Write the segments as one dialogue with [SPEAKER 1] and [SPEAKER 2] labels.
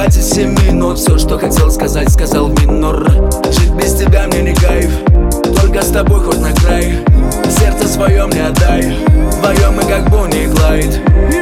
[SPEAKER 1] 27 минут. Все, что хотел сказать, сказал в минор. Жить без тебя мне не кайф, только с тобой хоть на край. Сердце свое мне отдай, вдвоем мы как Бонни и Клайд.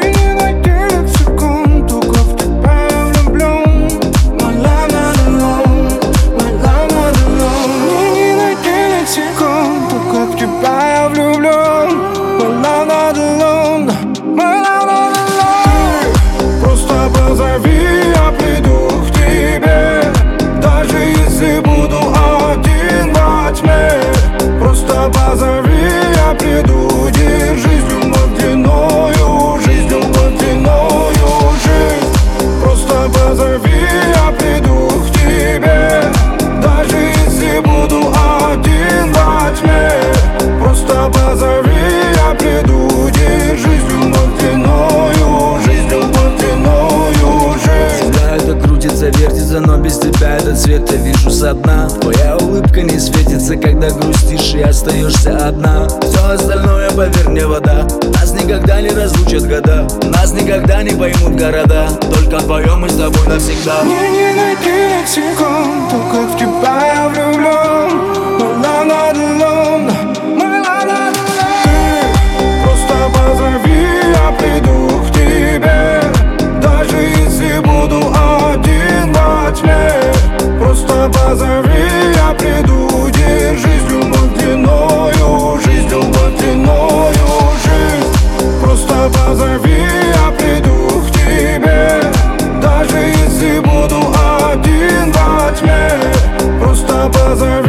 [SPEAKER 2] Позови, я приду, держись, любовь длинною, жизнь, любовь длинною, жизнь. Просто позови, я приду к тебе, даже если буду один во тьме. Просто позови, я приду, держись, любовь длинною, жизнь, любовь длинною, жизнь.
[SPEAKER 1] Всегда это крутится, вертится, но без тебя этот свет я вижу со дна. Твоя улыбка не светится, когда грустишь и остаешься одна. Все остальное, поверь мне, вода. Нас никогда не разлучат года, нас никогда не поймут города. Только вдвоем мы с тобой навсегда.
[SPEAKER 2] Мне не найти лексикон, то как в тебя я влюблен. My love not alone, my love not alone. Ты просто позови, я приду к тебе, даже если буду один во тьме. Просто позови, я приду, держись, любовь длинною, жизнь, любовь длинною, жизнь. Просто позови, я приду к тебе, даже если буду один во тьме. Просто позови.